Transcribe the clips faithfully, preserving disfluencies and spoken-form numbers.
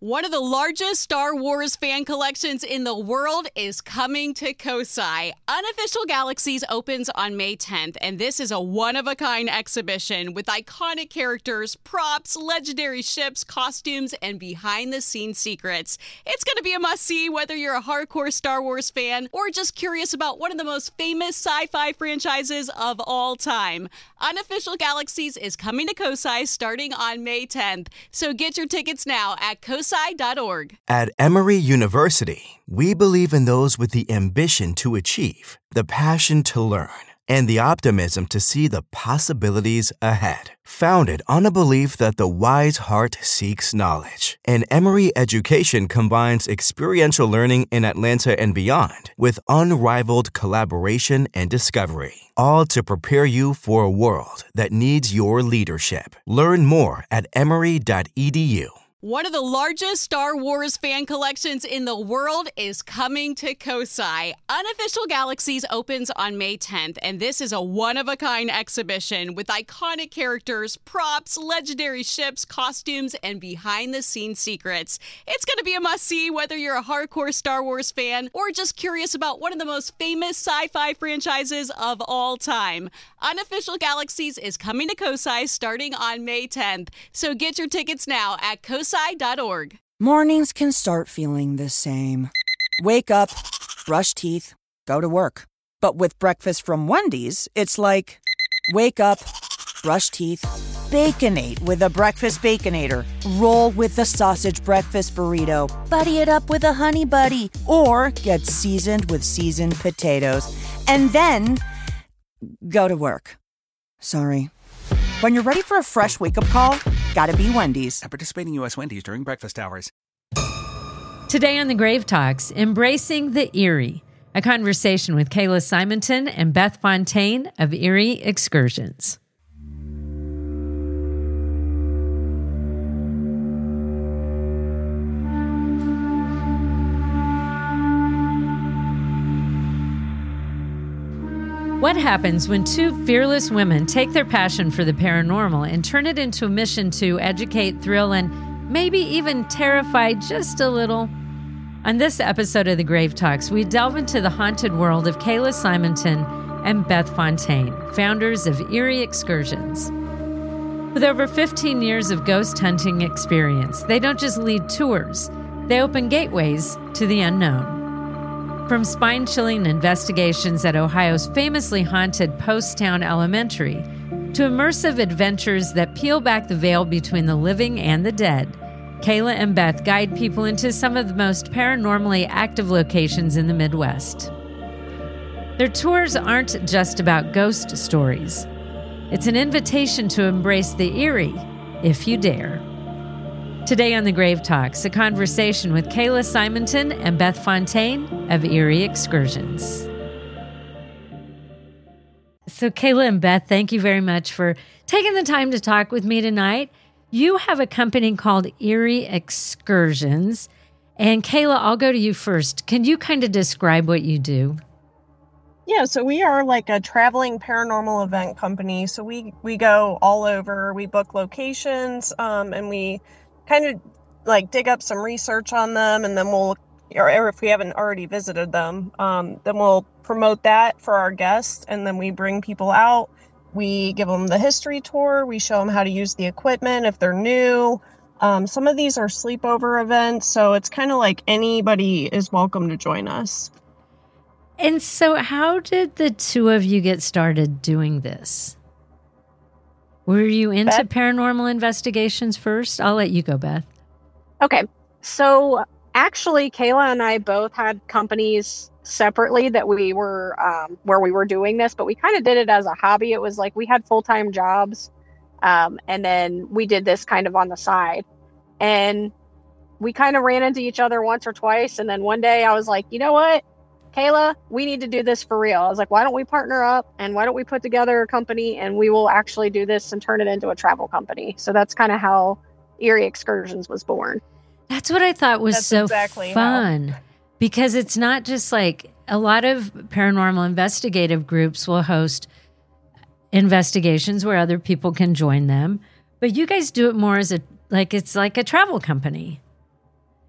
One of the largest Star Wars fan collections in the world is coming to Kosai. Unofficial Galaxies opens on May tenth, and this is a one-of-a-kind exhibition with iconic characters, props, legendary ships, costumes, and behind-the-scenes secrets. It's going to be a must-see whether you're a hardcore Star Wars fan or just curious about one of the most famous sci-fi franchises of all time. Unofficial Galaxies is coming to Kosai starting on May tenth, so get your tickets now at kosai dot org. At Emory University, we believe in those with the ambition to achieve, the passion to learn, and the optimism to see the possibilities ahead. Founded on a belief that the wise heart seeks knowledge, and Emory Education combines experiential learning in Atlanta and beyond with unrivaled collaboration and discovery, all to prepare you for a world that needs your leadership. Learn more at emory dot e d u. One of the largest Star Wars fan collections in the world is coming to Kosai. Unofficial Galaxies opens on May tenth, and this is a one-of-a-kind exhibition with iconic characters, props, legendary ships, costumes, and behind-the-scenes secrets. It's going to be a must-see whether you're a hardcore Star Wars fan or just curious about one of the most famous sci-fi franchises of all time. Unofficial Galaxies is coming to Kosai starting on May tenth, so get your tickets now at kosai dot org. Mornings can start feeling the same. Wake up, brush teeth, go to work. But with breakfast from Wendy's, it's like, wake up, brush teeth, Baconate with a Breakfast Baconator. Roll with the Sausage Breakfast Burrito. Buddy it up with a Honey Buddy. Or get seasoned with seasoned potatoes. And then, go to work. Sorry. When you're ready for a fresh wake-up call, gotta be Wendy's. At participating U S Wendy's during breakfast hours. Today on The Grave Talks, Embracing the Eerie, a conversation with Kayla Simonton and Beth Fontaine of Eerie Excursions. What happens when two fearless women take their passion for the paranormal and turn it into a mission to educate, thrill, and maybe even terrify just a little? On this episode of The Grave Talks, we delve into the haunted world of Kayla Simonton and Beth Fontaine, founders of Eerie Excursions. With over fifteen years of ghost hunting experience, they don't just lead tours, they open gateways to the unknown. From spine-chilling investigations at Ohio's famously haunted Poasttown Elementary to immersive adventures that peel back the veil between the living and the dead, Kayla and Beth guide people into some of the most paranormally active locations in the Midwest. Their tours aren't just about ghost stories. It's an invitation to embrace the eerie, if you dare. Today on The Grave Talks, a conversation with Kayla Simonton and Beth Fontaine of Eerie Excursions. So Kayla and Beth, thank you very much for taking the time to talk with me tonight. You have a company called Eerie Excursions. And Kayla, I'll go to you first. Can you kind of describe what you do? Yeah, so we are like a traveling paranormal event company. So we, we go all over, we book locations, um, and we kind of like dig up some research on them, and then we'll, or if we haven't already visited them, um, then we'll promote that for our guests, and then we bring people out. We give them the history tour. We show them how to use the equipment if they're new. Um, some of these are sleepover events, so it's kind of like anybody is welcome to join us. And so how did the two of you get started doing this? Were you into Beth? Paranormal investigations first? I'll let you go, Beth. Okay. So actually, Kayla and I both had companies separately that we were, um, where we were doing this, but we kind of did it as a hobby. It was like we had full-time jobs, um, and then we did this kind of on the side. And we kind of ran into each other once or twice. And then one day I was like, you know what? Kayla, we need to do this for real. I was like, why don't we partner up and why don't we put together a company and we will actually do this and turn it into a travel company. So that's kind of how Eerie Excursions was born. That's what I thought was that's so exactly fun how. Because it's not just like a lot of paranormal investigative groups will host investigations where other people can join them. But you guys do it more as a, like it's like a travel company.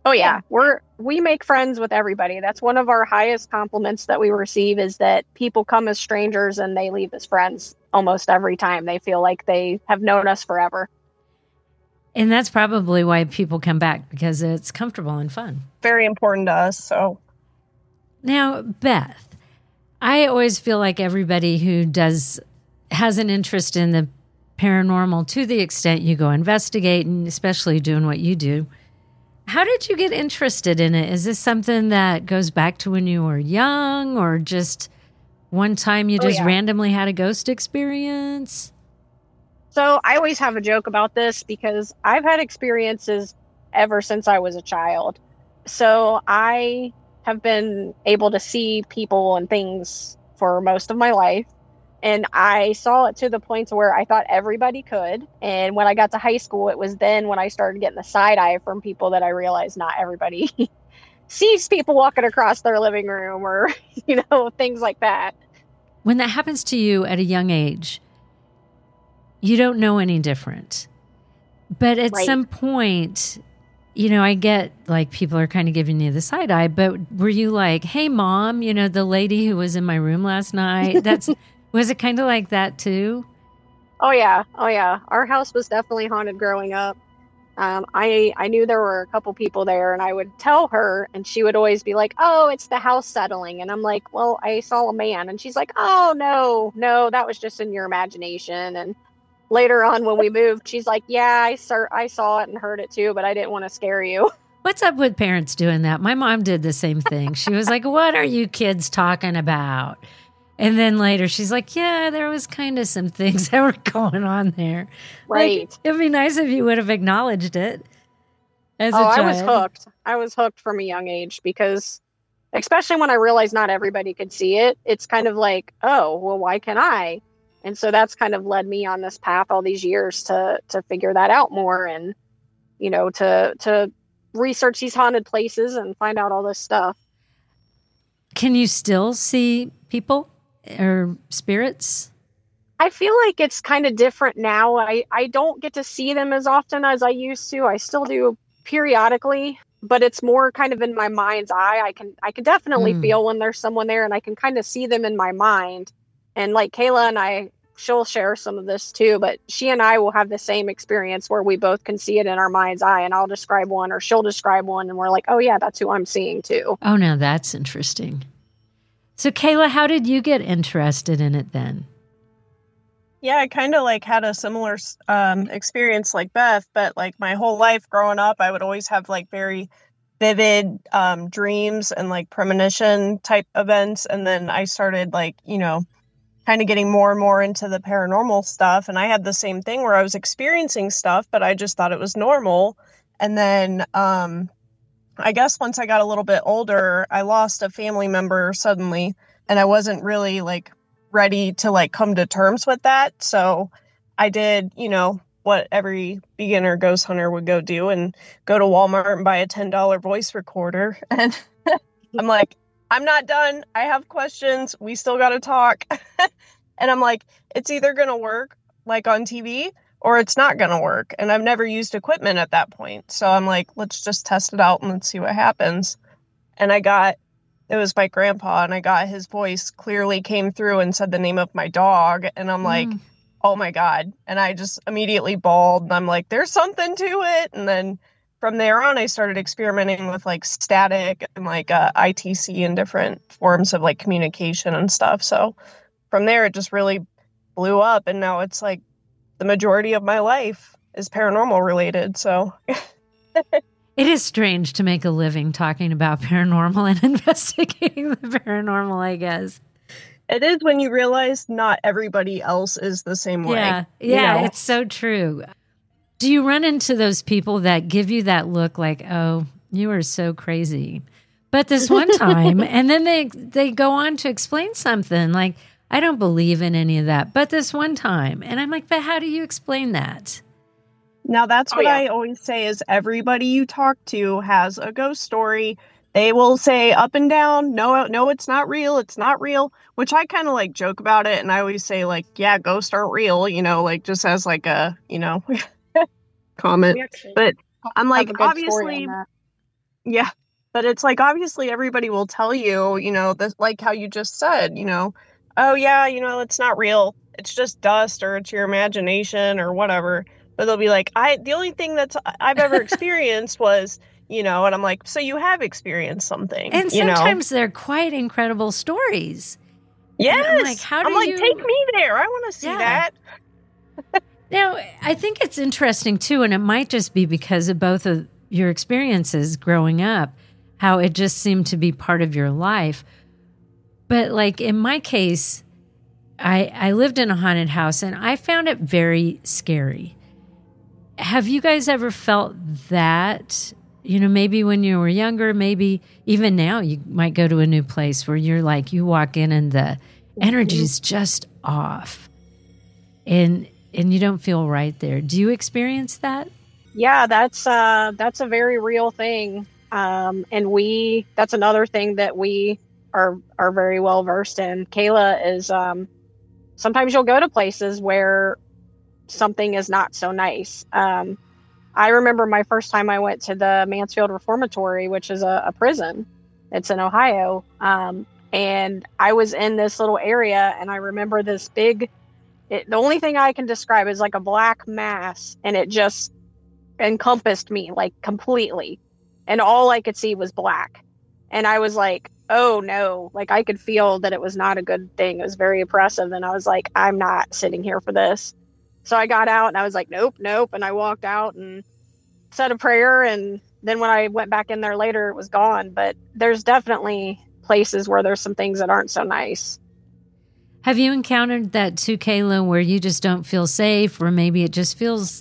Oh yeah. yeah, we're we make friends with everybody. That's one of our highest compliments that we receive is that people come as strangers and they leave as friends almost every time. They feel like they have known us forever. And that's probably why people come back, because it's comfortable and fun. Very important to us. So now, Beth, I always feel like everybody who does has an interest in the paranormal, to the extent you go investigate, and especially doing what you do. How did you get interested in it? Is this something that goes back to when you were young, or just one time you Oh, just yeah. randomly had a ghost experience? So I always have a joke about this because I've had experiences ever since I was a child. So I have been able to see people and things for most of my life. And I saw it to the point where I thought everybody could. And when I got to high school, it was then when I started getting the side eye from people that I realized not everybody sees people walking across their living room or, you know, things like that. When that happens to you at a young age, you don't know any different. But at Right. some point, you know, I get like people are kind of giving you the side eye, but were you like, hey, mom, you know, the lady who was in my room last night, that's, was it kind of like that too? Oh yeah, oh yeah. Our house was definitely haunted growing up. Um, I I knew there were a couple people there, and I would tell her, and she would always be like, "Oh, it's the house settling," and I'm like, "Well, I saw a man," and she's like, "Oh no, no, that was just in your imagination." And later on, when we moved, she's like, "Yeah, I saw I saw it and heard it too, but I didn't want to scare you." What's up with parents doing that? My mom did the same thing. She was like, what are you kids talking about? And then later she's like, yeah, there was kind of some things that were going on there. Right. Like, it'd be nice if you would have acknowledged it as a Oh, child. I was hooked. I was hooked from a young age because, especially when I realized not everybody could see it, it's kind of like, oh, well, why can't I? And so that's kind of led me on this path all these years to to figure that out more, and, you know, to to research these haunted places and find out all this stuff. Can you still see people or spirits? I feel like it's kind of different now. I, I don't get to see them as often as I used to. I still do periodically, but it's more kind of in my mind's eye. I can I can definitely Mm. feel when there's someone there, and I can kind of see them in my mind. And like Kayla and I, she'll share some of this too, but she and I will have the same experience where we both can see it in our mind's eye, and I'll describe one or she'll describe one, and we're like, oh yeah, that's who I'm seeing too. Oh, now that's interesting. So, Kayla, how did you get interested in it then? Yeah, I kind of like had a similar um, experience like Beth, but like my whole life growing up, I would always have like very vivid um, dreams and like premonition type events. And then I started like, you know, kind of getting more and more into the paranormal stuff. And I had the same thing where I was experiencing stuff, but I just thought it was normal. And then um, I guess once I got a little bit older, I lost a family member suddenly, and I wasn't really like ready to like come to terms with that. So I did, you know, what every beginner ghost hunter would go do, and go to Walmart and buy a ten dollar voice recorder. And I'm like, I'm not done. I have questions. We still got to talk. And I'm like, it's either going to work like on T V or it's not going to work. And I've never used equipment at that point. So I'm like, let's just test it out and let's see what happens. And I got, it was my grandpa, and I got his voice clearly came through and said the name of my dog. And I'm like, Mm. oh my God. And I just immediately bawled, and I'm like, there's something to it. And then from there on, I started experimenting with like static and like uh, I T C and different forms of like communication and stuff. So from there, it just really blew up. And now it's like the majority of my life is paranormal related. So It is strange to make a living talking about paranormal and investigating the paranormal, I guess. it is when you realize not everybody else is the same way. Yeah, you yeah, know? it's so true. Do you run into those people that give you that look like, oh, you are so crazy? But this one time, and then they they go on to explain something like, I don't believe in any of that, but this one time. And I'm like, but how do you explain that? Now, that's Oh, what yeah. I always say is everybody you talk to has a ghost story. They will say up and down, no, no, it's not real. It's not real, which I kind of like joke about it. And I always say like, yeah, ghosts aren't real, you know, like just as like a, you know, comment. We actually But I'm have like, a good story obviously, on that. Yeah. But it's like, obviously everybody will tell you, you know, this, like how you just said, you know, oh yeah, you know, it's not real. It's just dust or it's your imagination or whatever. But they'll be like, I, the only thing that's I've ever experienced was, you know, and I'm like, so you have experienced something, And you know? sometimes they're quite incredible stories. Yes. And I'm like, how do I'm like, you... take me there. I want to see Yeah. that. Now, I think it's interesting too, and it might just be because of both of your experiences growing up, how it just seemed to be part of your life. But like in my case, I, I lived in a haunted house and I found it very scary. Have you guys ever felt that, you know, maybe when you were younger, maybe even now you might go to a new place where you're like, you walk in and the energy is just off and, and you don't feel right there. Do you experience that? Yeah, that's uh, that's a very real thing. Um, and we, that's another thing that we are, are very well versed in. Kayla is, um, sometimes you'll go to places where something is not so nice. Um, I remember my first time I went to the Mansfield Reformatory, which is a, a prison. It's in Ohio. Um, and I was in this little area and I remember this big, it, the only thing I can describe is like a black mass, and it just encompassed me like completely. And all I could see was black. And I was like, oh no, like I could feel that it was not a good thing. It was very oppressive. And I was like, I'm not sitting here for this. So I got out and I was like, nope, nope. And I walked out and said a prayer. And then when I went back in there later, it was gone. But there's definitely places where there's some things that aren't so nice. Have you encountered that too, Kayla, where you just don't feel safe, or maybe it just feels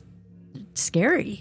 scary?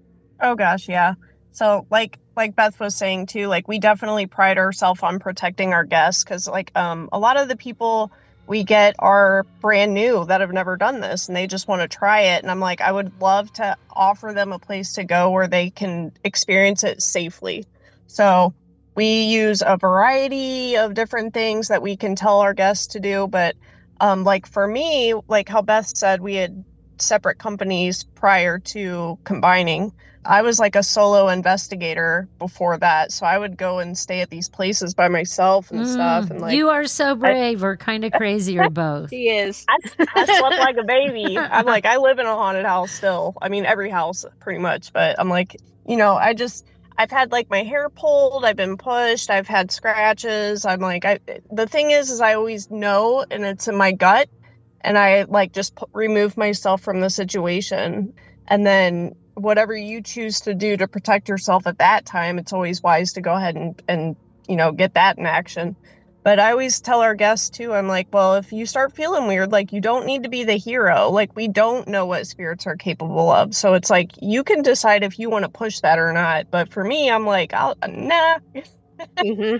Oh gosh, yeah. So like like Beth was saying too, like we definitely pride ourselves on protecting our guests, because like um a lot of the people we get are brand new that have never done this and they just want to try it. And I'm like, I would love to offer them a place to go where they can experience it safely. So we use a variety of different things that we can tell our guests to do. But um like for me, like how Beth said, we had separate companies prior to combining. I was like a solo investigator before that, so I would go and stay at these places by myself and mm, stuff. And like, you are so brave, I, or kind of crazy, or both. He is. I, I slept like a baby. I'm like, I live in a haunted house still. I mean, every house pretty much, but I'm like, you know, I just, I've had like my hair pulled, I've been pushed, I've had scratches. I'm like, I. The thing is, is I always know, and it's in my gut, and I like just p- remove myself from the situation, and then whatever you choose to do to protect yourself at that time, it's always wise to go ahead and, and, you know, get that in action. But I always tell our guests too, I'm like, well, if you start feeling weird, like you don't need to be the hero. Like we don't know what spirits are capable of. So it's like, you can decide if you want to push that or not. But for me, I'm like, I'll, nah. mm-hmm.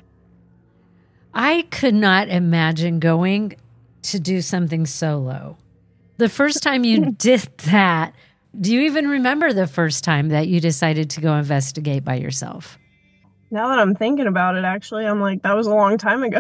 I could not imagine going to do something solo. The first time you did that, do you even remember the first time that you decided to go investigate by yourself? Now that I'm thinking about it, actually, I'm like, that was a long time ago.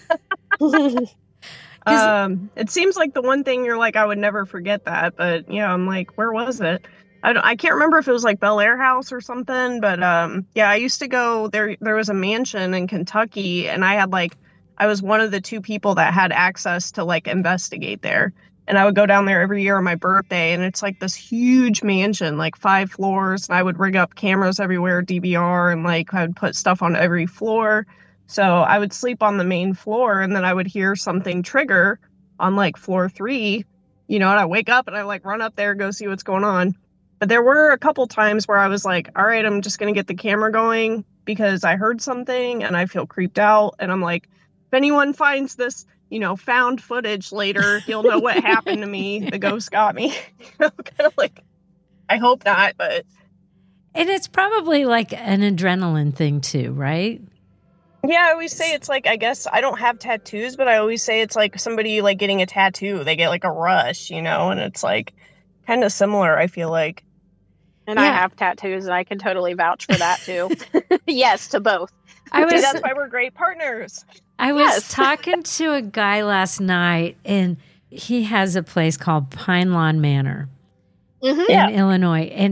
um, it seems like the one thing you're like, I would never forget that. But yeah, I'm like, where was it? I, don't, I can't remember if it was like Bel Air House or something. But um, yeah, I used to go there. There was a mansion in Kentucky, and I had like, I was one of the two people that had access to like investigate there. And I would go down there every year on my birthday, and it's like this huge mansion, like five floors. And I would rig up cameras everywhere, D V R, and like I would put stuff on every floor. So I would sleep on the main floor, and then I would hear something trigger on like floor three, you know, and I wake up and I like run up there, go see what's going on. But there were a couple times where I was like, all right, I'm just going to get the camera going because I heard something and I feel creeped out. And I'm like, if anyone finds this, you know, found footage later, you'll know what happened to me. The ghost got me. You know, kind of like, I hope not, but. And it's probably like an adrenaline thing too, right? Yeah, I always say it's like, I guess I don't have tattoos, but I always say it's like somebody like getting a tattoo. They get like a rush, you know, and it's like kind of similar, I feel like. And yeah. I have tattoos, and I can totally vouch for that too. Yes, to both. I was, that's why we're great partners. I was yes. talking to a guy last night, and he has a place called Pine Lawn Manor mm-hmm. in yeah. Illinois. And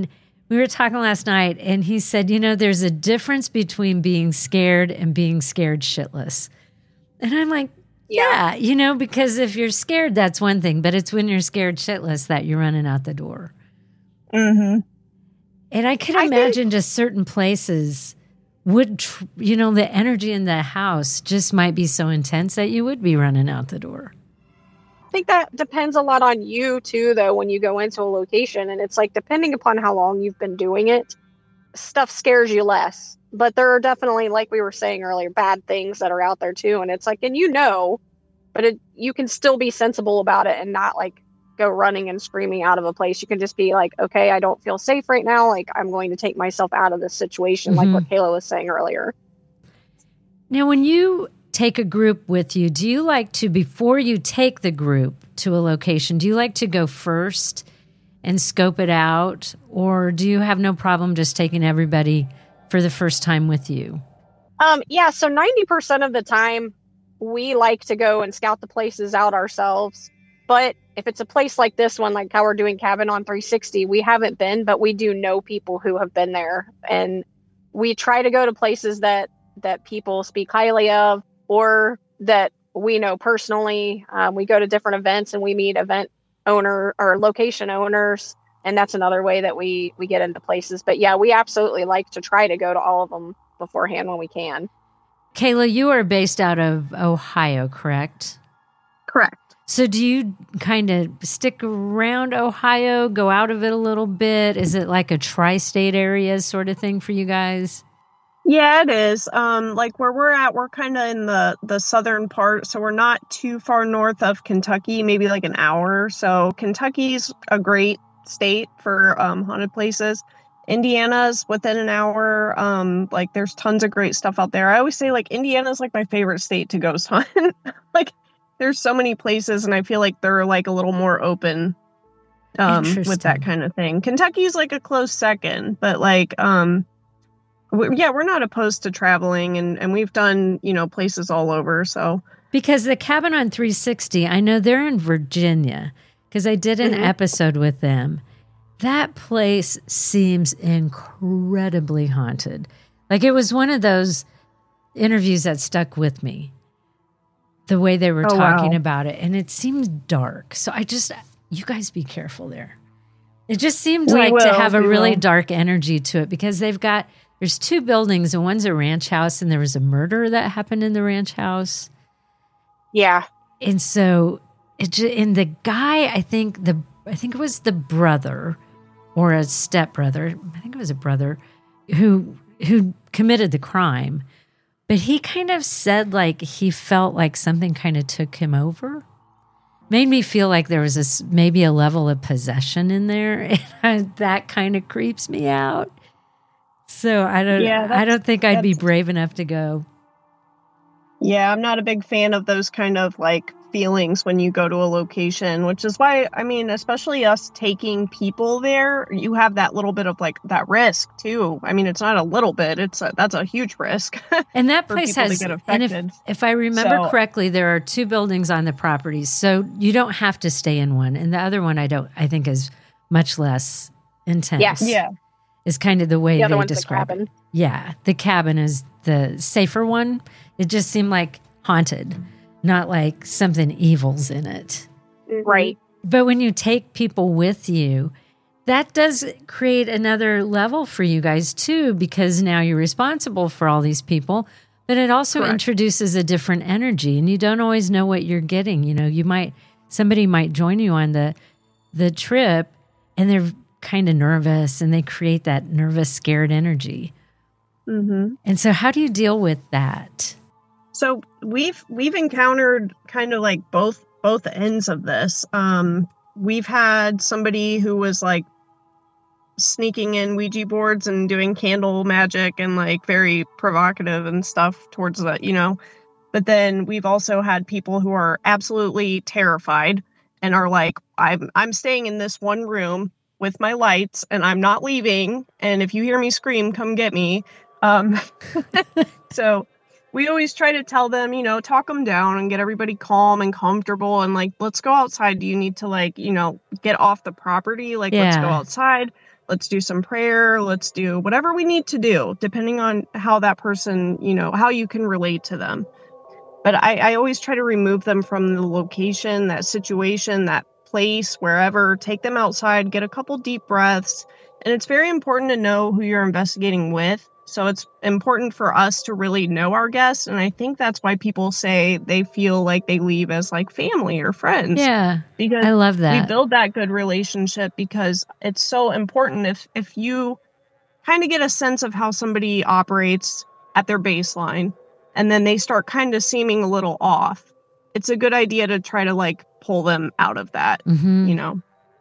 We were talking last night, and he said, you know, there's a difference between being scared and being scared shitless. And I'm like, yeah, yeah you know, because if you're scared, that's one thing, but it's when you're scared shitless that you're running out the door. Mm-hmm. And I could I imagine think- just certain places would, tr- you know, the energy in the house just might be so intense that you would be running out the door. I think that depends a lot on you too, though, when you go into a location. And it's like, depending upon how long you've been doing it, stuff scares you less. But there are definitely, like we were saying earlier, bad things that are out there too. And it's like, and you know, but it, you can still be sensible about it and not like go running and screaming out of a place. You can just be like, okay, I don't feel safe right now. Like, I'm going to take myself out of this situation, Mm-hmm. like what Kayla was saying earlier. Now, when you take a group with you, do you like to, before you take the group to a location, do you like to go first and scope it out? Or do you have no problem just taking everybody for the first time with you? Um, yeah, so ninety percent of the time, we like to go and scout the places out ourselves. But if it's a place like this one, like how we're doing Cabin on three sixty, we haven't been, but we do know people who have been there. And we try to go to places that, that people speak highly of or that we know personally. Um, we go to different events and we meet event owner or location owners. And that's another way that we, we get into places. But yeah, we absolutely like to try to go to all of them beforehand when we can. Kayla, you are based out of Ohio, correct? Correct. So do you kind of stick around Ohio, go out of it a little bit? Is it like a tri-state area sort of thing for you guys? Yeah, it is. Um, like where we're at, we're kind of in the, the southern part. So we're not too far north of Kentucky, maybe like an hour. So Kentucky's a great state for um, haunted places. Indiana's within an hour. Um, like there's tons of great stuff out there. I always say like Indiana's like my favorite state to ghost hunt. Like there's so many places and I feel like they're like a little more open um, with that kind of thing. Kentucky's like a close second, but like, um, we, yeah, we're not opposed to traveling and, and we've done, you know, places all over. So because the Cabin on three sixty, I know they're in Virginia because I did an mm-hmm. episode with them. That place seems incredibly haunted. Like it was one of those interviews that stuck with me. The way they were oh, talking wow. about it. And it seems dark. So I just, you guys be careful there. It just seemed we like will, to have a really will. dark energy to it because they've got, there's two buildings and one's a ranch house and there was a murder that happened in the ranch house. Yeah. And so, it just, and the guy, I think the, I think it was the brother or a stepbrother, I think it was a brother who, who committed the crime. But he kind of said like he felt like something kind of took him over. Made me feel like there was this maybe a level of possession in there. And I, that kind of creeps me out. So I don't yeah, I don't think I'd be brave enough to go. Yeah, I'm not a big fan of those kind of like feelings when you go to a location, which is why, I mean, especially us taking people there, you have that little bit of like that risk too. I mean, it's not a little bit, it's a, that's a huge risk. And that place has, and if, if I remember so, correctly, there are two buildings on the properties. So you don't have to stay in one. And the other one, I don't, I think is much less intense. Yeah. Yeah. Is kind of the way the they describe the it. Yeah. The cabin is the safer one. It just seemed like haunted. Not like something evil's in it. Right. But when you take people with you, that does create another level for you guys too, because now you're responsible for all these people, but it also Correct. introduces a different energy and you don't always know what you're getting. You know, you might, somebody might join you on the, the trip and they're kind of nervous and they create that nervous, scared energy. Mm-hmm. And so how do you deal with that? So we've we've encountered kind of like both both ends of this. Um, we've had somebody who was like sneaking in Ouija boards and doing candle magic and like very provocative and stuff towards that, you know. But then we've also had people who are absolutely terrified and are like, I'm I'm staying in this one room with my lights and I'm not leaving. And if you hear me scream, come get me. Um, so. We always try to tell them, you know, talk them down and get everybody calm and comfortable and like, let's go outside. Do you need to like, you know, get off the property? Like, yeah. let's go outside. let's do some prayer, let's do whatever we need to do, depending on how that person, you know, how you can relate to them. But I, I always try to remove them from the location, that situation, that place, wherever, take them outside, get a couple deep breaths. And it's very important to know who you're investigating with. So it's important for us to really know our guests. And I think that's why people say they feel like they leave as like family or friends. Yeah, because I love that. We build that good relationship because it's so important. If, if you kind of get a sense of how somebody operates at their baseline, and then they start kind of seeming a little off, it's a good idea to try to like pull them out of that, mm-hmm. you know?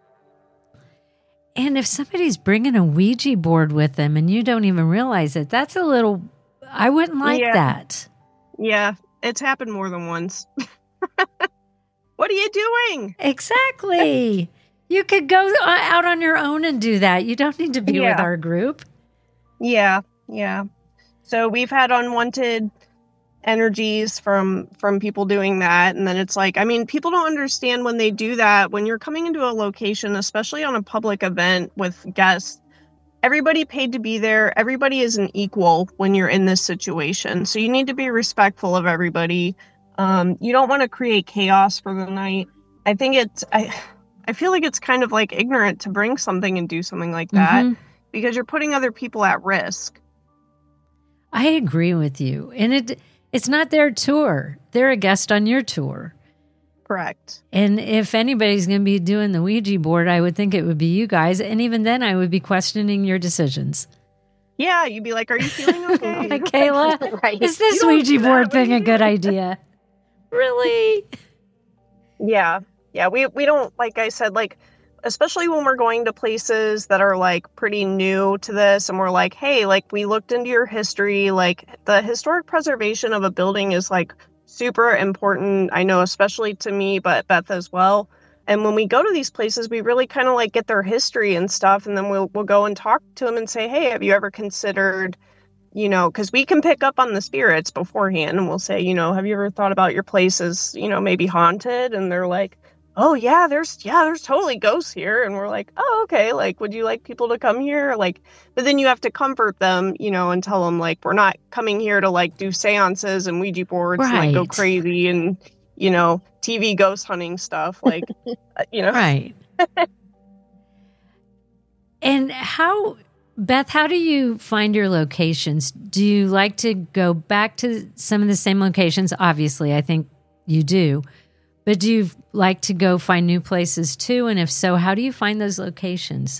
And if somebody's bringing a Ouija board with them and you don't even realize it, that's a little, I wouldn't like yeah. that. Yeah, it's happened more than once. What are you doing? Exactly. You could go out on your own and do that. You don't need to be yeah. with our group. Yeah, yeah. So we've had unwanted energies from from people doing that, and then it's like, I mean, people don't understand when they do that. When you're coming into a location, especially on a public event with guests, everybody paid to be there, everybody is an equal when you're in this situation, so you need to be respectful of everybody. Um you don't want to create chaos for the night. I think it's I I feel like it's kind of like ignorant to bring something and do something like that, mm-hmm. because you're putting other people at risk. I agree with you. And it It's not their tour. They're a guest on your tour. Correct. And if anybody's going to be doing the Ouija board, I would think it would be you guys. And even then, I would be questioning your decisions. Yeah, you'd be like, are you feeling okay? Kayla, right. is this Ouija board thing a good idea? Really? Yeah. Yeah, we, we don't, like I said, like, especially when we're going to places that are like pretty new to this, and we're like, hey, like we looked into your history, like the historic preservation of a building is like super important. I know, especially to me, but Beth as well. And when we go to these places, we really kind of like get their history and stuff. And then we'll, we'll go and talk to them and say, hey, have you ever considered, you know, because we can pick up on the spirits beforehand, and we'll say, you know, have you ever thought about your place as, you know, maybe haunted? And they're like, oh yeah, there's, yeah, there's totally ghosts here. And we're like, oh, okay. Like, would you like people to come here? Like, but then you have to comfort them, you know, and tell them like, we're not coming here to like do seances and Ouija boards right. and like go crazy and, you know, T V ghost hunting stuff. Like, you know. Right. And how, Beth, how do you find your locations? Do you like to go back to some of the same locations? Obviously, I think you do. But do you like to go find new places too? And if so, how do you find those locations?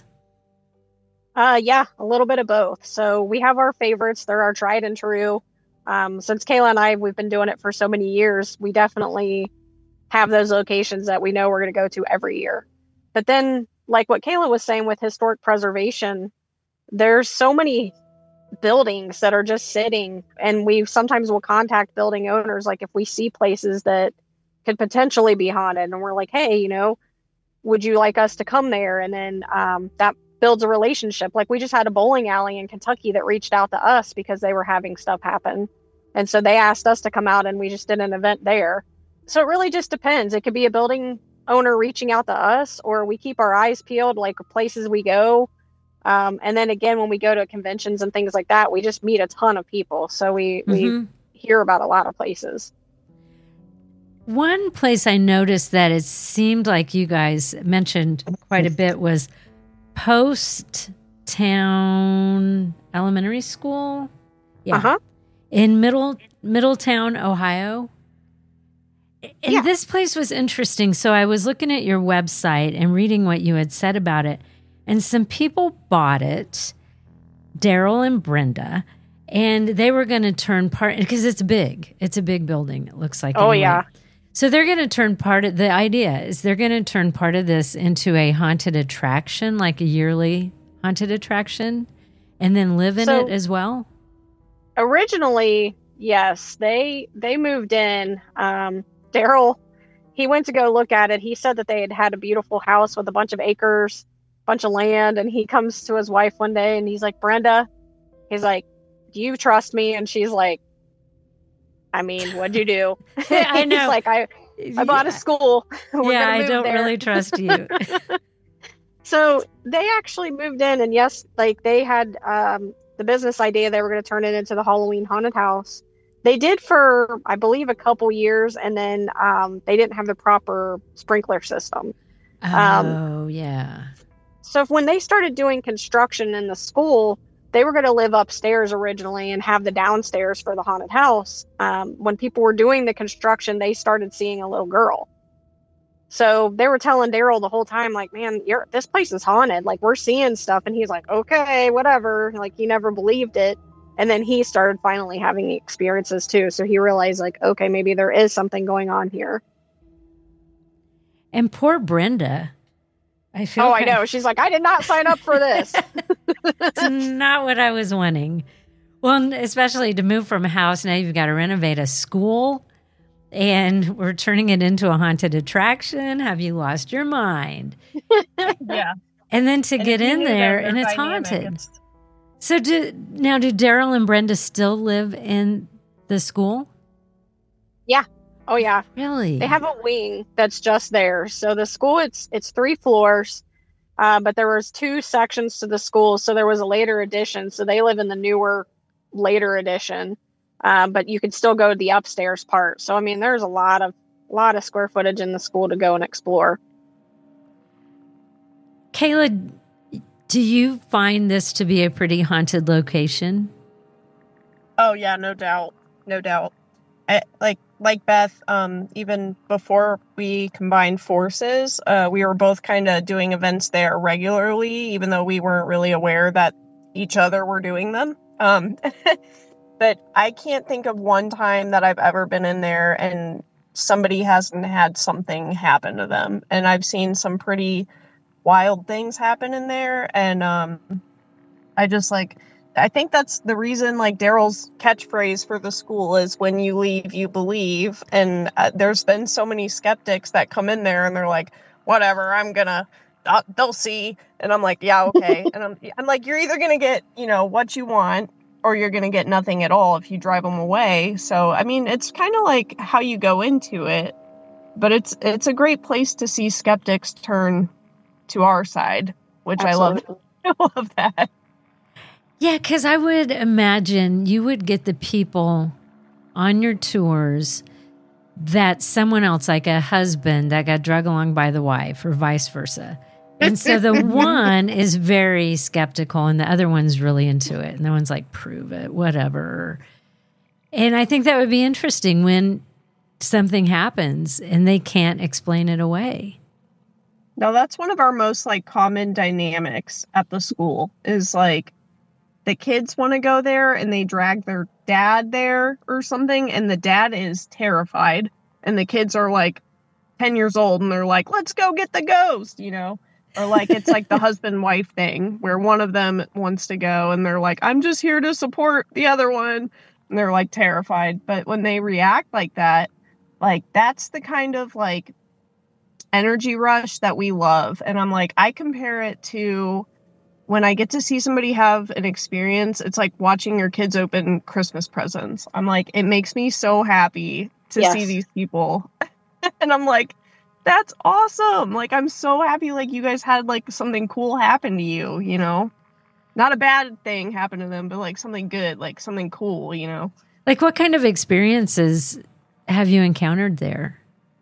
Uh, yeah, a little bit of both. So we have our favorites. They're our tried and true. Um, since Kayla and I, we've been doing it for so many years, we definitely have those locations that we know we're going to go to every year. But then, like what Kayla was saying with historic preservation, there's so many buildings that are just sitting, and we sometimes will contact building owners. Like if we see places that could potentially be haunted, and we're like, hey, you know, would you like us to come there? And then um, that builds a relationship. Like we just had a bowling alley in Kentucky that reached out to us because they were having stuff happen. And so they asked us to come out, and we just did an event there. So it really just depends. It could be a building owner reaching out to us, or we keep our eyes peeled, like places we go. Um, and then again, when we go to conventions and things like that, we just meet a ton of people. So we, mm-hmm. we hear about a lot of places. One place I noticed that it seemed like you guys mentioned quite a bit was Post Town Elementary School. Yeah. Uh-huh. In Middle Middletown, Ohio. And yeah. this place was interesting. So I was looking at your website and reading what you had said about it. And some people bought it, Daryl and Brenda, and they were going to turn part, because it's big. It's a big building, it looks like. Oh, anyway. yeah. So they're going to turn part of, the idea is they're going to turn part of this into a haunted attraction, like a yearly haunted attraction, and then live in so, it as well? Originally, yes. They they moved in. Um, Daryl, he went to go look at it. He said that they had had a beautiful house with a bunch of acres, bunch of land, and he comes to his wife one day and he's like, Brenda, he's like, do you trust me? And she's like, I mean, what'd you do? I know. He's like, I, I bought yeah. a school. We're yeah, gonna I move don't there. really trust you. So they actually moved in, and yes, like they had um, the business idea they were going to turn it into the Halloween haunted house. They did for, I believe, a couple years, and then um, they didn't have the proper sprinkler system. Oh, Um, yeah. so when they started doing construction in the school, they were going to live upstairs originally and have the downstairs for the haunted house. Um, when people were doing the construction, they started seeing a little girl. So they were telling Daryl the whole time, like, man, you're, this place is haunted. Like, we're seeing stuff. And he's like, okay, whatever. Like, he never believed it. And then he started finally having experiences too. So he realized, like, okay, maybe there is something going on here. And poor Brenda. I feel Oh, kind I know. She's like, I did not sign up for this. It's not what I was wanting. Well, especially to move from a house. Now you've got to renovate a school. And we're turning it into a haunted attraction. Have you lost your mind? Yeah. And then to And get if you in knew there that and they're it's dynamic, haunted. it's- So do now do Daryl and Brenda still live in the school? Oh, yeah. Really? They have a wing that's just there. So the school, it's it's three floors, uh, but there was two sections to the school. So there was a later edition. So they live in the newer, later edition. Um, but you could still go to the upstairs part. So I mean, there's a lot of lot of square footage in the school to go and explore. Kayla, do you find this to be a pretty haunted location? Oh yeah, no doubt, no doubt. I, like like Beth, um, even before we combined forces, uh, we were both kind of doing events there regularly, even though we weren't really aware that each other were doing them. Um, but I can't think of one time that I've ever been in there and somebody hasn't had something happen to them. And I've seen some pretty wild things happen in there, and um, I just like. I think that's the reason, like, Daryl's catchphrase for the school is when you leave, you believe. And uh, there's been so many skeptics that come in there and they're like, whatever, I'm gonna, uh, they'll see. And I'm like, yeah, okay. And I'm, I'm like, you're either gonna get, you know, what you want or you're gonna get nothing at all if you drive them away. So, I mean, it's kind of like how you go into it, but it's, it's a great place to see skeptics turn to our side, which Absolutely. I love. I love that. Yeah, because I would imagine you would get the people on your tours that someone else, like a husband that got drug along by the wife or vice versa. And so the one is very skeptical and the other one's really into it. And the one's like, prove it, whatever. And I think that would be interesting when something happens and they can't explain it away. Now, that's one of our most, like, common dynamics at the school is, like, the kids want to go there and they drag their dad there or something, and the dad is terrified, and the kids are like ten years old and they're like, let's go get the ghost, you know, or like it's like the husband wife thing where one of them wants to go and they're like, I'm just here to support the other one, and they're like terrified. But when they react like that, like that's the kind of like energy rush that we love. And I'm like, I compare it to when I get to see somebody have an experience. It's like watching your kids open Christmas presents. I'm like, it makes me so happy to Yes. see these people. And I'm like, that's awesome. Like, I'm so happy, like, you guys had, like, something cool happen to you, you know? Not a bad thing happen to them, but, like, something good, like, something cool, you know? Like, what kind of experiences have you encountered there?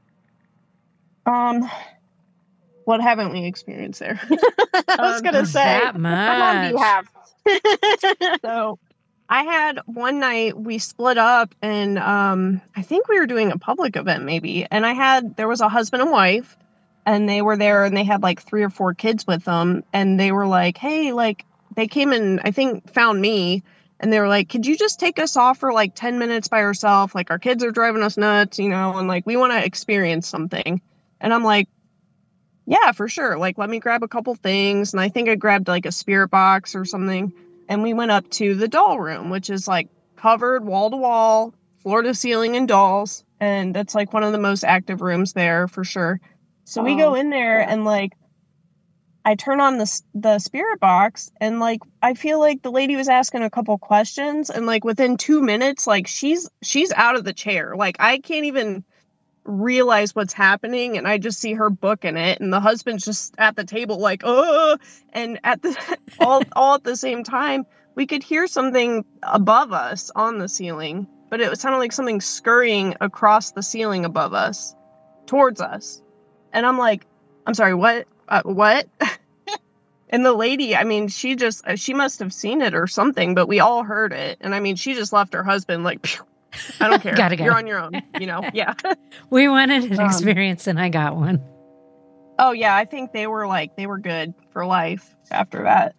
Um, what haven't we experienced there? I was Um, gonna Oh, say, that how long do you much. have? So I had one night we split up and um I think we were doing a public event maybe, and I had there was a husband and wife and they were there and they had like three or four kids with them, and they were like, hey, like they came and I think found me, and they were like, could you just take us off for like ten minutes by yourself? Like our kids are driving us nuts, you know, and like we want to experience something. And I'm like, yeah, for sure. Like, let me grab a couple things. And I think I grabbed like a spirit box or something. And we went up to the doll room, which is like covered wall to wall, floor to ceiling in dolls. And that's like one of the most active rooms there for sure. So we go Oh, in there yeah. and like, I turn on the, the spirit box and like, I feel like the lady was asking a couple questions, and like within two minutes, like she's, she's out of the chair. Like I can't even realize what's happening, and I just see her booking it, and the husband's just at the table like, oh, and at the all all at the same time, we could hear something above us on the ceiling, but it sounded like something scurrying across the ceiling above us, towards us, and I'm like, I'm sorry, what, uh, what? And the lady, I mean, she just, she must have seen it or something, but we all heard it, and I mean, she just left her husband like, pew, I don't care. Gotta go. You're on your own, you know? Yeah. We wanted an Um, experience and I got one. Oh, yeah. I think they were like, they were good for life after that.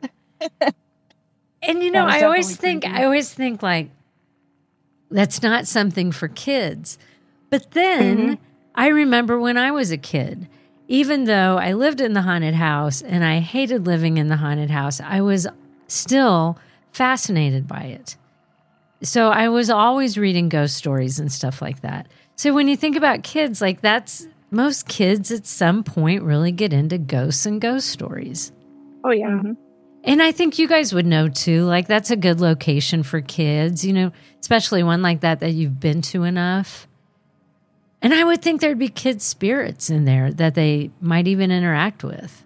And, you know, was I always definitely think, creepy. I always think like, that's not something for kids. But then Mhm. I remember when I was a kid, even though I lived in the haunted house and I hated living in the haunted house, I was still fascinated by it. So I was always reading ghost stories and stuff like that. So when you think about kids, like that's most kids at some point really get into ghosts and ghost stories. Oh, yeah. Mhm. And I think you guys would know too, like that's a good location for kids, you know, especially one like that that you've been to enough. And I would think there'd be kids' spirits in there that they might even interact with.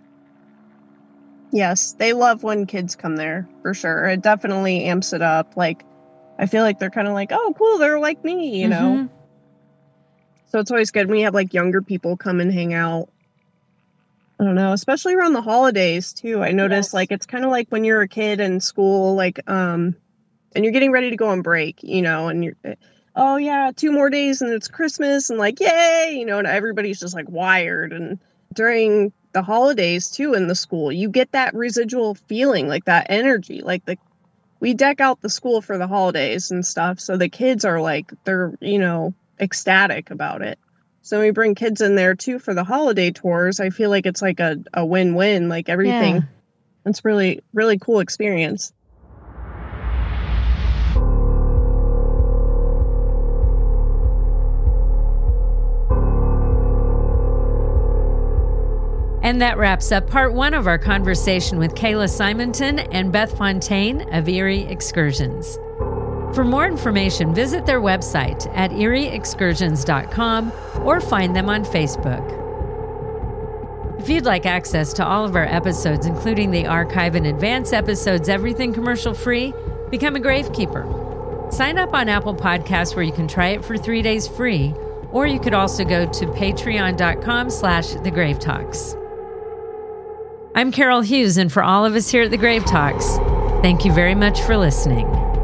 Yes, they love when kids come there, for sure. It definitely amps it up. Like, I feel like they're kind of like, oh, cool, they're like me, you know? Mhm. So it's always good when we have like younger people come and hang out. I don't know, especially around the holidays too. I notice Yes. like it's kind of like when you're a kid in school, like um, and you're getting ready to go on break, you know, and you're, oh yeah, two more days and it's Christmas and like yay, you know, and everybody's just like wired. And during the holidays too in the school, you get that residual feeling, like that energy, like the we deck out the school for the holidays and stuff, so the kids are like they're you know ecstatic about it. So we bring kids in there too for the holiday tours. I feel like it's like a, a win-win, like everything. Yeah. It's really, really cool experience. And that wraps up part one of our conversation with Kayla Simonton and Beth Fontaine of Erie Excursions. For more information, visit their website at erie excursions dot com or find them on Facebook. If you'd like access to all of our episodes, including the archive and advance episodes, everything commercial free, become a Gravekeeper. Sign up on Apple Podcasts where you can try it for three days free, or you could also go to patreon dot com slash the Grave Talks. I'm Carol Hughes, and for all of us here at the Grave Talks, thank you very much for listening.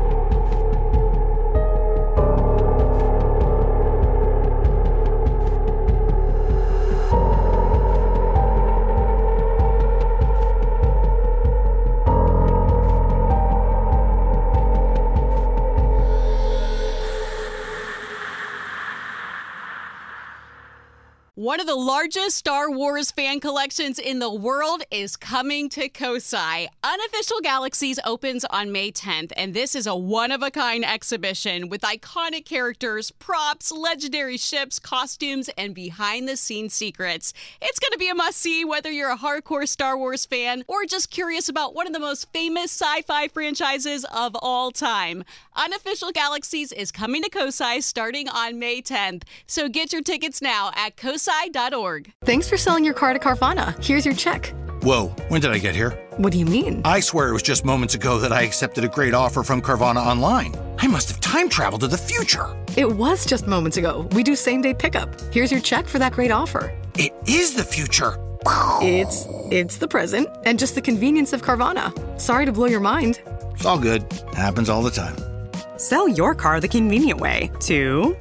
One of the largest Star Wars fan collections in the world is coming to Kosai. Unofficial Galaxies opens on May tenth, and this is a one-of-a-kind exhibition with iconic characters, props, legendary ships, costumes, and behind-the-scenes secrets. It's going to be a must-see whether you're a hardcore Star Wars fan or just curious about one of the most famous sci-fi franchises of all time. Unofficial Galaxies is coming to Kosai starting on May tenth, so get your tickets now at kosai dot org. Thanks for selling your car to Carvana. Here's your check. Whoa, when did I get here? What do you mean? I swear it was just moments ago that I accepted a great offer from Carvana online. I must have time traveled to the future. It was just moments ago. We do same-day pickup. Here's your check for that great offer. It is the future. It's it's the present and just the convenience of Carvana. Sorry to blow your mind. It's all good. Happens all the time. Sell your car the convenient way to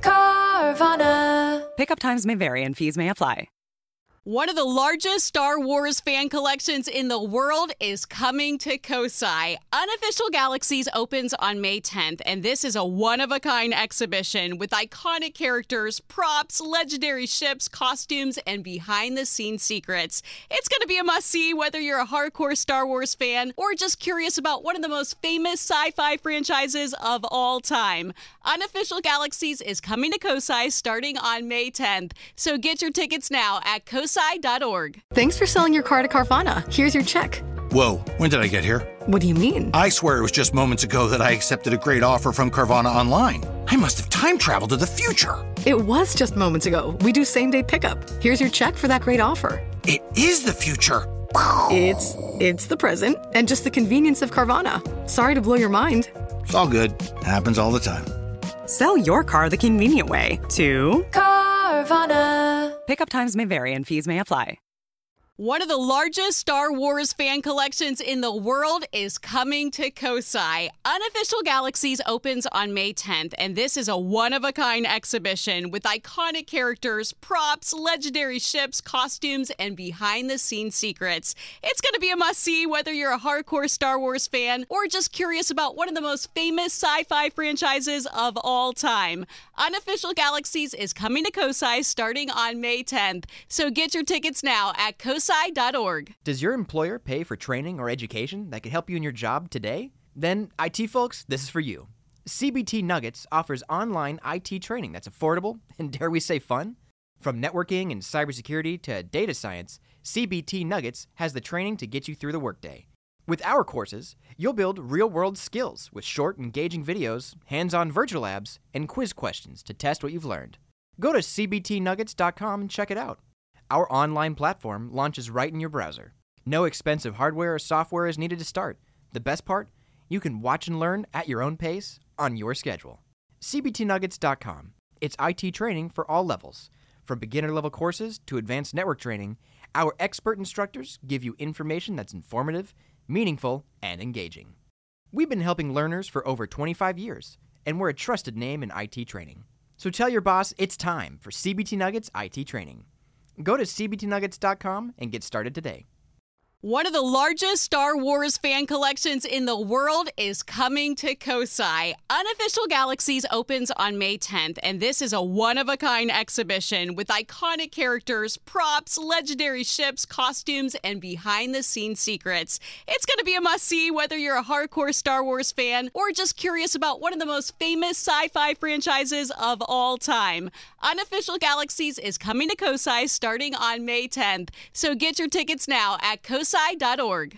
Carvana. Pickup times may vary and fees may apply. One of the largest Star Wars fan collections in the world is coming to Kosai. Unofficial Galaxies opens on May tenth, and this is a one-of-a-kind exhibition with iconic characters, props, legendary ships, costumes, and behind-the-scenes secrets. It's going to be a must-see whether you're a hardcore Star Wars fan or just curious about one of the most famous sci-fi franchises of all time. Unofficial Galaxies is coming to Kosai starting on May tenth, so get your tickets now at kosai dot org. Thanks for selling your car to Carvana. Here's your check. Whoa, when did I get here? What do you mean? I swear it was just moments ago that I accepted a great offer from Carvana online. I must have time traveled to the future. It was just moments ago. We do same-day pickup. Here's your check for that great offer. It is the future. It's it's the present and just the convenience of Carvana. Sorry to blow your mind. It's all good. Happens all the time. Sell your car the convenient way to Carvana. Pickup times may vary and fees may apply. One of the largest Star Wars fan collections in the world is coming to Kosai. Unofficial Galaxies opens on May tenth, and this is a one-of-a-kind exhibition with iconic characters, props, legendary ships, costumes, and behind-the-scenes secrets. It's going to be a must-see whether you're a hardcore Star Wars fan or just curious about one of the most famous sci-fi franchises of all time. Unofficial Galaxies is coming to Kosai starting on May tenth, so get your tickets now at kosai dot org. Does your employer pay for training or education that could help you in your job today? Then, I T folks, this is for you. C B T Nuggets offers online I T training that's affordable and, dare we say, fun. From networking and cybersecurity to data science, C B T Nuggets has the training to get you through the workday. With our courses, you'll build real-world skills with short, engaging videos, hands-on virtual labs, and quiz questions to test what you've learned. Go to c b t nuggets dot com and check it out. Our online platform launches right in your browser. No expensive hardware or software is needed to start. The best part? You can watch and learn at your own pace, on your schedule. c b t nuggets dot com. It's I T training for all levels. From beginner-level courses to advanced network training, our expert instructors give you information that's informative, meaningful, and engaging. We've been helping learners for over twenty-five years, and we're a trusted name in I T training. So tell your boss it's time for C B T Nuggets I T training. Go to c b t nuggets dot com and get started today. One of the largest Star Wars fan collections in the world is coming to Kosai. Unofficial Galaxies opens on May tenth, and this is a one-of-a-kind exhibition with iconic characters, props, legendary ships, costumes, and behind-the-scenes secrets. It's going to be a must-see whether you're a hardcore Star Wars fan or just curious about one of the most famous sci-fi franchises of all time. Unofficial Galaxies is coming to Kosai starting on May tenth, so get your tickets now at kosai dot org.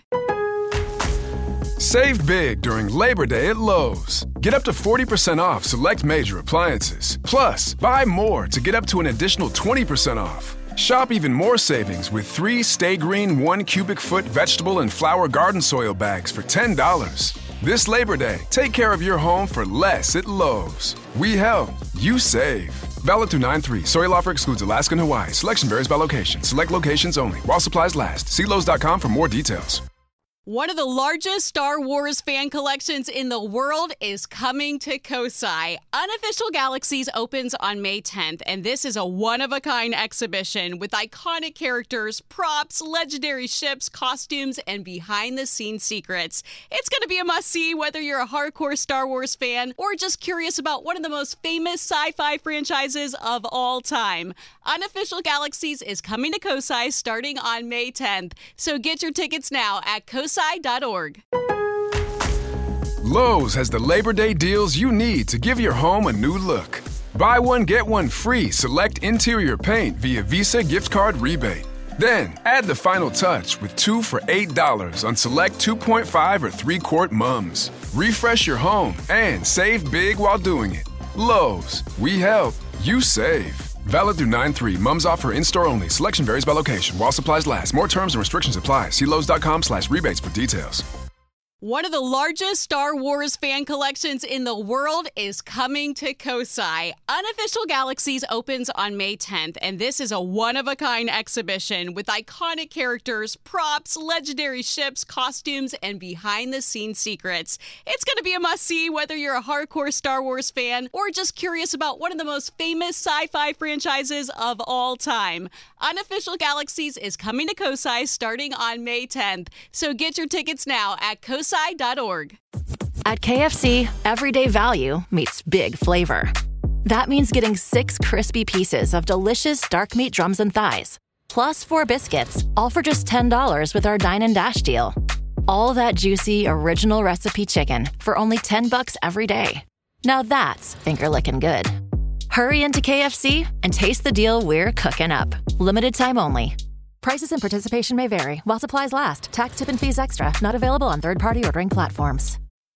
Save big during Labor Day at Lowe's. Get up to forty percent off select major appliances. Plus, buy more to get up to an additional twenty percent off. Shop even more savings with three Stay Green one cubic foot vegetable and flower garden soil bags for ten dollars. This Labor Day, take care of your home for less at Lowe's. We help, you save. Valid through nine three. Soil offer excludes Alaska and Hawaii. Selection varies by location. Select locations only. While supplies last. See Lowe's dot com for more details. One of the largest Star Wars fan collections in the world is coming to Kosai. Unofficial Galaxies opens on May tenth, and this is a one-of-a-kind exhibition with iconic characters, props, legendary ships, costumes, and behind-the-scenes secrets. It's going to be a must-see whether you're a hardcore Star Wars fan or just curious about one of the most famous sci-fi franchises of all time. Unofficial Galaxies is coming to Kosai starting on May tenth, so get your tickets now at kosai dot org. Lowe's has the Labor Day deals you need to give your home a new look. Buy one, get one free select interior paint via Visa gift card rebate. Then, add the final touch with two for eight dollars on select two point five or three quart mums. Refresh your home and save big while doing it. Lowe's, we help, you save. Valid through nine three. Mums offer in-store only. Selection varies by location. While supplies last. More terms and restrictions apply. See Lowe's dot com slash rebates for details. One of the largest Star Wars fan collections in the world is coming to Kosai. Unofficial Galaxies opens on May tenth, and this is a one-of-a-kind exhibition with iconic characters, props, legendary ships, costumes, and behind-the-scenes secrets. It's going to be a must-see whether you're a hardcore Star Wars fan or just curious about one of the most famous sci-fi franchises of all time. Unofficial Galaxies is coming to Kosai starting on May tenth, so get your tickets now at kosai dot org. At K F C, everyday value meets big flavor. That means getting six crispy pieces of delicious dark meat drums and thighs, plus four biscuits, all for just ten dollars with our Dine and Dash deal. All that juicy, original recipe chicken for only ten bucks every day. Now that's finger-licking good. Hurry into K F C and taste the deal we're cooking up. Limited time only. Prices and participation may vary while supplies last. Tax, tip, and fees extra. Not available on third-party ordering platforms.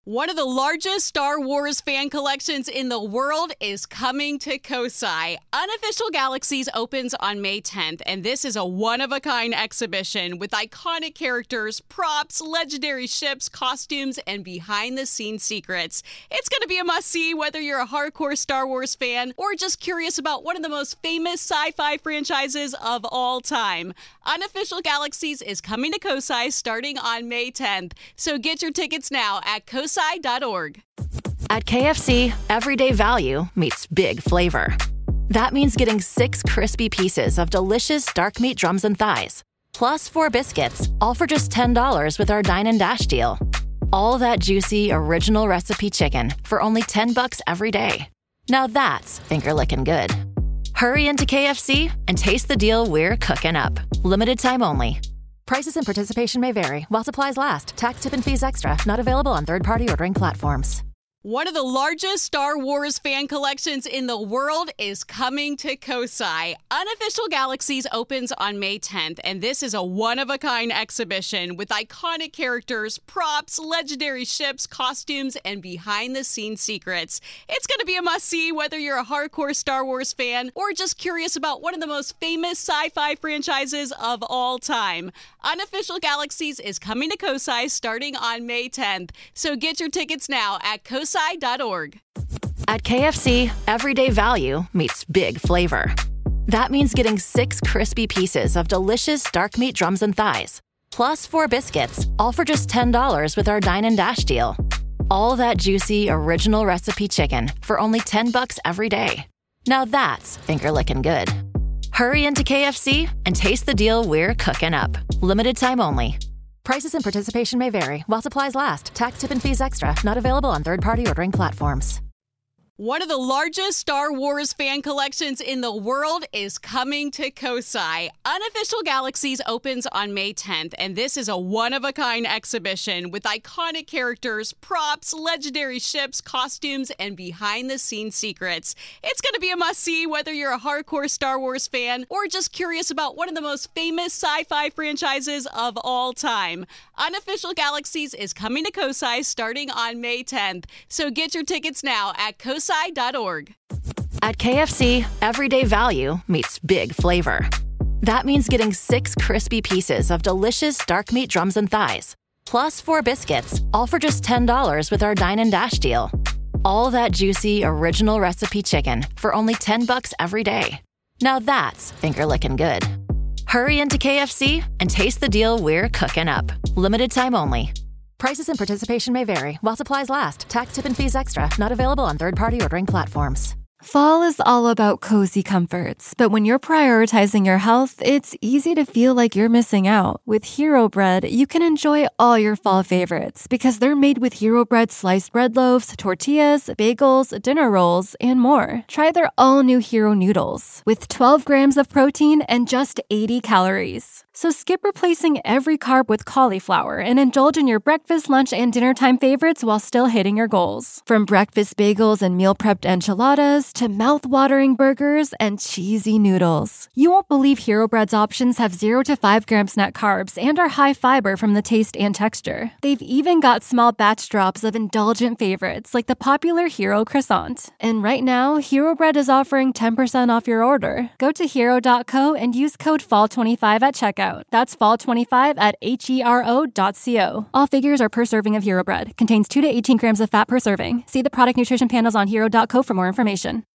One of the largest Star Wars fan collections in the world is coming to Kosai. Unofficial Galaxies opens on May tenth, and this is a one-of-a-kind exhibition with iconic characters, props, legendary ships, costumes, and behind-the-scenes secrets. It's going to be a must-see whether you're a hardcore Star Wars fan or just curious about one of the most famous sci-fi franchises of all time. Unofficial Galaxies is coming to Kosai starting on May tenth, so get your tickets now at kosai dot org. At K F C, everyday value meets big flavor. That means getting six crispy pieces of delicious dark meat drums and thighs, plus four biscuits, all for just ten dollars with our Dine and Dash deal. All that juicy, original recipe chicken for only ten bucks every day. Now that's finger-licking good. Hurry into K F C and taste the deal we're cooking up. Limited time only. Prices and participation may vary while supplies last. Tax, tip, and fees extra. Not available on third-party ordering platforms. One of the largest Star Wars fan collections in the world is coming to Kosai. Unofficial Galaxies opens on May tenth, and this is a one-of-a-kind exhibition with iconic characters, props, legendary ships, costumes, and behind-the-scenes secrets. It's going to be a must-see whether you're a hardcore Star Wars fan or just curious about one of the most famous sci-fi franchises of all time. Unofficial Galaxies is coming to Kosai starting on May tenth, so get your tickets now at kosai dot org. At K F C, everyday value meets big flavor. That means getting six crispy pieces of delicious dark meat drums and thighs, plus four biscuits, all for just ten dollars with our Dine and Dash deal. All that juicy, original recipe chicken for only ten bucks every day. Now that's finger-licking good. Hurry into K F C and taste the deal we're cooking up. Limited time only. Prices and participation may vary while supplies last. Tax, tip, and fees extra. Not available on third-party ordering platforms. One of the largest Star Wars fan collections in the world is coming to Kosai. Unofficial Galaxies opens on May tenth, and this is a one-of-a-kind exhibition with iconic characters, props, legendary ships, costumes, and behind-the-scenes secrets. It's going to be a must-see whether you're a hardcore Star Wars fan or just curious about one of the most famous sci-fi franchises of all time. Unofficial Galaxies is coming to Kosai starting on May tenth, so get your tickets now at kosai dot org. At K F C, everyday value meets big flavor. That means getting six crispy pieces of delicious dark meat drums and thighs, plus four biscuits, all for just ten dollars with our Dine and Dash deal. All that juicy, original recipe chicken for only ten bucks every day. Now that's finger-licking good. Hurry into K F C and taste the deal we're cooking up. Limited time only. Prices and participation may vary while supplies last. Tax, tip, and fees extra. Not available on third-party ordering platforms. Fall is all about cozy comforts, but when you're prioritizing your health, it's easy to feel like you're missing out. With Hero Bread, you can enjoy all your fall favorites because they're made with Hero Bread sliced bread loaves, tortillas, bagels, dinner rolls, and more. Try their all-new Hero Noodles with twelve grams of protein and just eighty calories. So skip replacing every carb with cauliflower and indulge in your breakfast, lunch, and dinner time favorites while still hitting your goals. From breakfast bagels and meal prepped enchiladas to mouth-watering burgers and cheesy noodles. You won't believe Hero Bread's options have zero to five grams net carbs and are high fiber from the taste and texture. They've even got small batch drops of indulgent favorites like the popular Hero Croissant. And right now, Hero Bread is offering ten percent off your order. Go to hero dot co and use code fall twenty-five at checkout. That's fall twenty-five at hero dot co. All figures are per serving of Hero Bread. Contains two to eighteen grams of fat per serving. See the product nutrition panels on hero dot co for more information.